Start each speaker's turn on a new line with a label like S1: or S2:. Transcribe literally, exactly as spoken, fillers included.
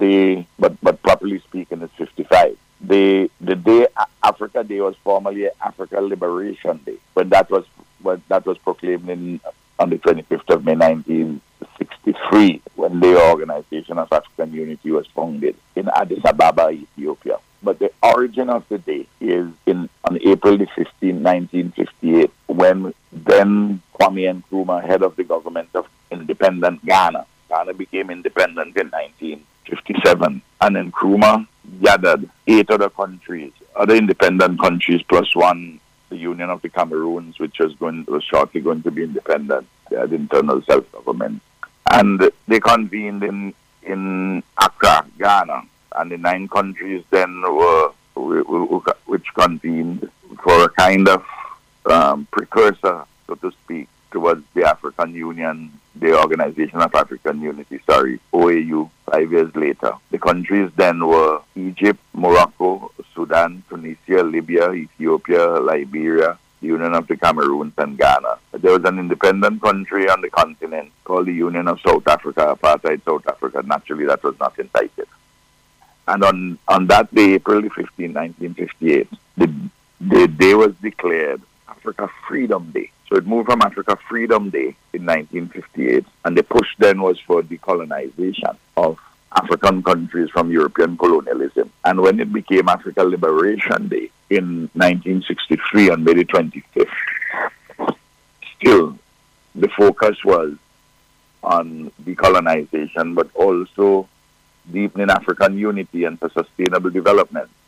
S1: they, but, but properly speaking, it's fifty-five. They, the day Africa Day was formally Africa Liberation Day, when that was when that was proclaimed in, on the twenty-fifth of May nineteen sixty-three, when the Organization of African Unity was founded in Addis Ababa, Ethiopia. But the origin of the day is in on April the fifteenth, nineteen fifty-eight, when then Kwame Nkrumah, head of the government of independent Ghana, Ghana became independent in nineteen fifty-seven, and Nkrumah gathered eight other countries, other independent countries, plus one, the Union of the Cameroons, which was going was shortly going to be independent. They had internal self-government, and they convened in in Accra, Ghana. And the nine countries then were, which convened for a kind of um, precursor, so to speak, towards the African Union, the Organization of African Unity, sorry, O A U, five years later. The countries then were Egypt, Morocco, Sudan, Tunisia, Libya, Ethiopia, Liberia, the Union of the Cameroons, and Ghana. There was an independent country on the continent called the Union of South Africa, apartheid South Africa. Naturally, that was not entitled. And on, on that day, April fifteenth, nineteen fifty-eight, the, the day was declared Africa Freedom Day. So it moved from Africa Freedom Day in nineteen fifty-eight, and the push then was for decolonization of African countries from European colonialism. And when it became Africa Liberation Day in nineteen sixty-three on May the twenty-fifth, still the focus was on decolonization, but also deepening African unity and for sustainable development.